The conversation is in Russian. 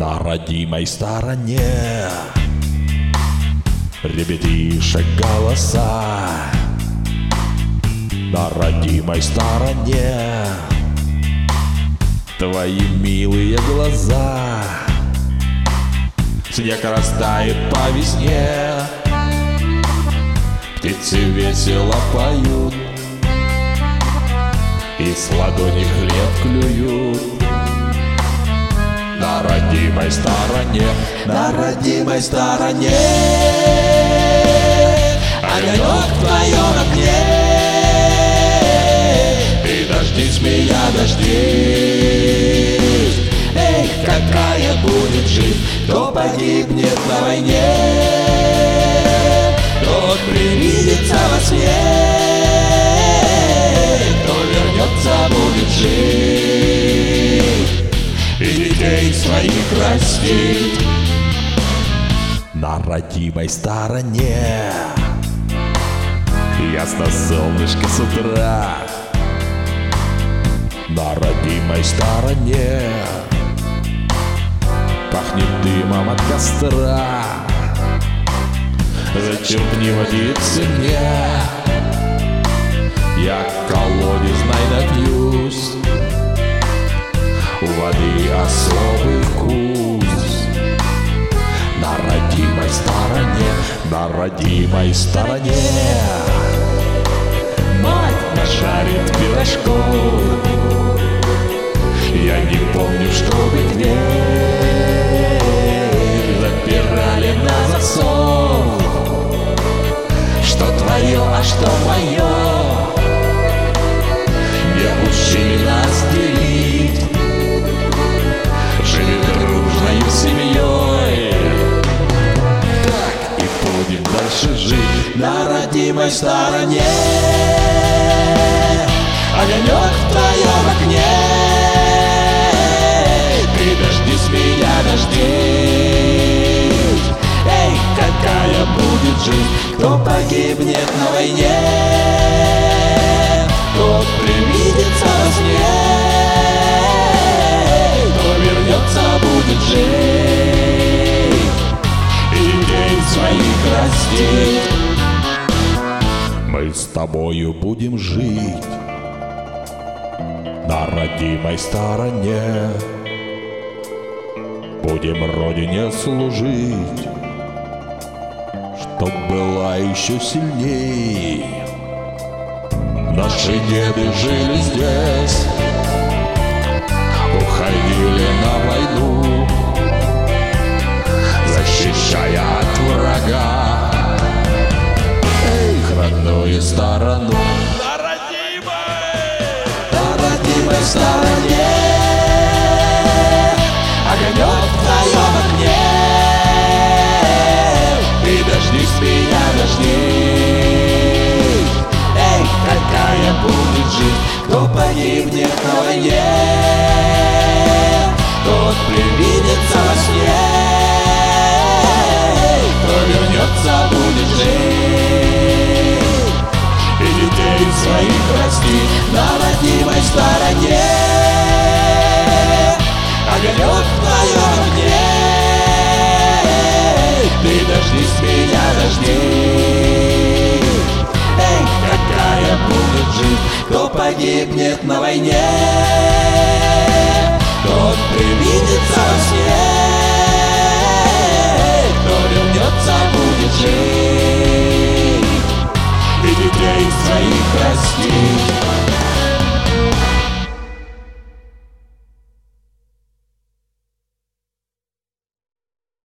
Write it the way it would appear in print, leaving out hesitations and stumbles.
на родимой стороне ребятишек голоса, на родимой стороне твои милые глаза. Снег растает по весне, птицы весело поют и с ладони хлеб клюют. На родимой стороне, на родимой стороне огонек в твоем окне. И дождись меня, дождись. Эй, какая будет жизнь, кто погибнет на войне, тот привидится во сне, кто вернется, будет жить и детей своих растить. На родимой стороне ясно солнышко с утра, на родимой стороне пахнет дымом от костра. Зачерпни водицы мне, я колодезной напьюсь, у воды особый вкус. На родимой стороне, на родимой стороне мать нажарит пирожков. Я не помню, чтобы дверь запирали на засов. Что твое, а что мое, не учили нас делить. Живем дружною семьей, так и будем дальше жить. На родимой стороне огонек в твоем окне. Ты дождись меня, дождись. Эй, какая будет жизнь, кто погибнет на войне, тот привидится во сне, кто вернется, будет жить и детей своих растить. Мы с тобою будем жить на родимой стороне, будем Родине служить, чтоб была еще сильней. Наши деды жили здесь, уходили на войну, защищая от врага их родную сторону. На родимой стороне огонек в твоем окне. Ты дождись меня, дождись. Эй, какая будет жизнь, кто погибнет на войне, тот привидится во сне, кто вернется, будет жить и детей своих растить. На родимой стороне огонек в твоем окне. Ты дождись меня, дождись. Эй, какая будет жизнь, кто погибнет на войне, тот привидится во сне, кто вернется, будет жить